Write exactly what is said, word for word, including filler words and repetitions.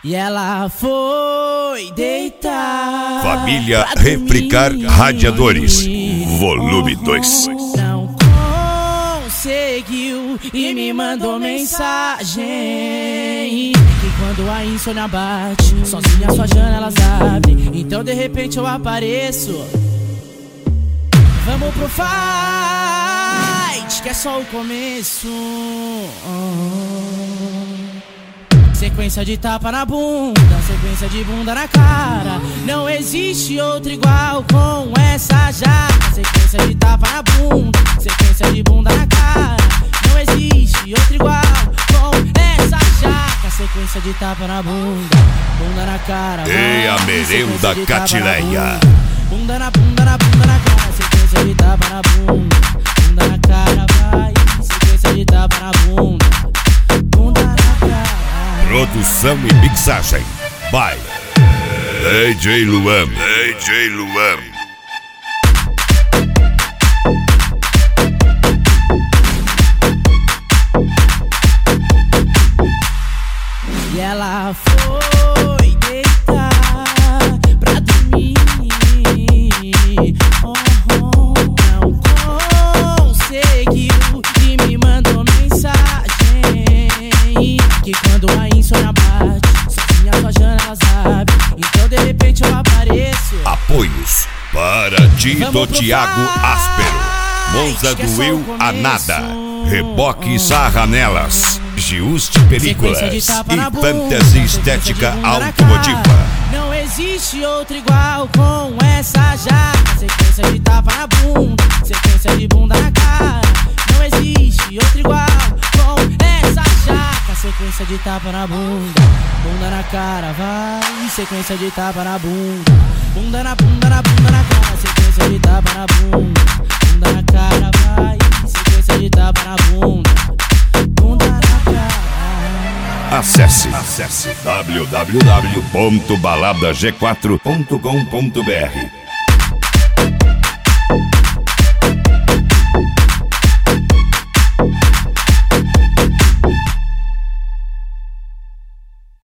E ela foi deitar. Família Replicar Radiadores, volume dois. Não conseguiu e me mandou mensagem que quando a insônia bate, sozinha suas janelas abrem. Então de repente eu apareço. Vamos pro fight, que é só o começo. Sequência de tapa na bunda, sequência de bunda na cara. Não existe outra igual com essa já. Sequência de tapa na bunda, sequência de bunda na cara. Não existe outra igual com essa jaca. Sequência de tapa na bunda, bunda na cara. E a merenda Catileia. Bunda na bunda na bunda na cara. Sequência de tapa na bunda, bunda na cara, vai. Sequência de tapa na bunda, bunda na cara. Produção e mixagem by D J Luan. D J Luan. E ela foi deitar pra dormir. Oh, oh, não conseguiu e me mandou mensagem que quando a insônia bate, sozinha suas janelas abrem. Então de repente eu apareço. Apoios para Tito Thiago Áspero, Monza do Will a nada, Reboque Sarranelas, Giuste Películas e Fantasy Estética Automotiva. Não existe outra igual com essa já. Sequência de tapa na bunda, sequência de bunda na cara. Não existe outra igual com essa jaca. Sequência de tapa na bunda, bunda na cara, vai. Sequência de tapa na bunda, bunda na bunda na bunda na cara. Sequência de tapa na bunda, bunda na cara, vai. Sequência de tapa na bunda, bunda na cara. Acesse, acesse w w w ponto balada g quatro ponto com ponto b r.